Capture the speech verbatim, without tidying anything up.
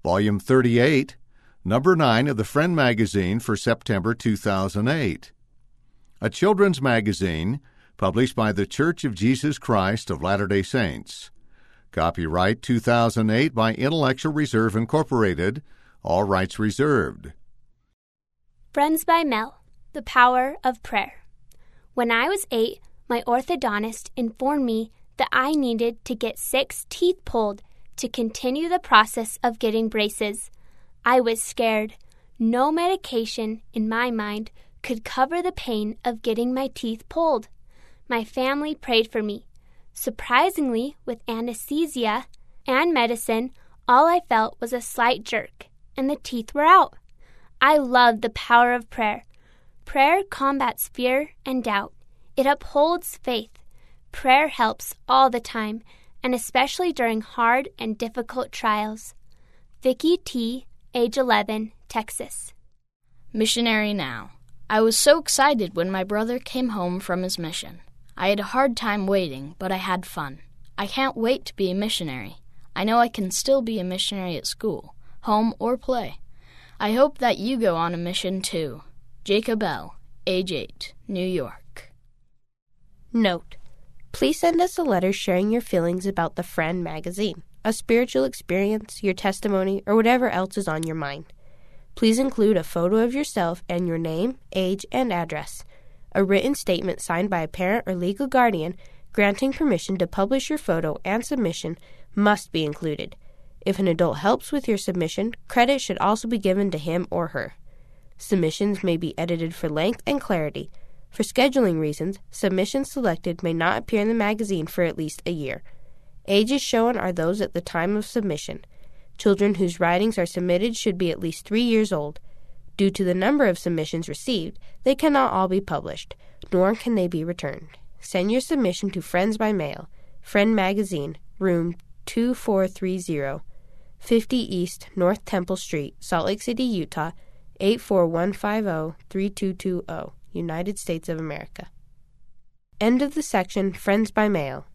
Volume thirty-eight, Number nine of the Friend magazine for September two thousand eight. A children's magazine published by The Church of Jesus Christ of Latter-day Saints. Copyright two thousand eight by Intellectual Reserve Incorporated. All rights reserved. Friends by Mail, The Power of Prayer. When I was eight, my orthodontist informed me that I needed to get six teeth pulled to continue the process of getting braces. I was scared. No medication, in my mind, could cover the pain of getting my teeth pulled. My family prayed for me. Surprisingly, with anesthesia and medicine, all I felt was a slight jerk, and the teeth were out. I love the power of prayer. Prayer combats fear and doubt. It upholds faith. Prayer helps all the time, and especially during hard and difficult trials. Vicki T., age eleven, Texas. Missionary Now. I was so excited when my brother came home from his mission. I had a hard time waiting, but I had fun. I can't wait to be a missionary. I know I can still be a missionary at school, home, or play. I hope that you go on a mission too. Jacob L., age eight, New York. Note: please send us a letter sharing your feelings about the Friend magazine, a spiritual experience, your testimony, or whatever else is on your mind. Please include a photo of yourself and your name, age, and address. A written statement signed by a parent or legal guardian granting permission to publish your photo and submission must be included. If an adult helps with your submission, credit should also be given to him or her. Submissions may be edited for length and clarity. For scheduling reasons, submissions selected may not appear in the magazine for at least a year. Ages shown are those at the time of submission. Children whose writings are submitted should be at least three years old. Due to the number of submissions received, they cannot all be published, nor can they be returned. Send your submission to Friends by Mail, Friend Magazine, Room two four three zero, fifty East North Temple Street, Salt Lake City, Utah, eight four one five zero, three two two zero, United States of America. End of the section Friends by Mail.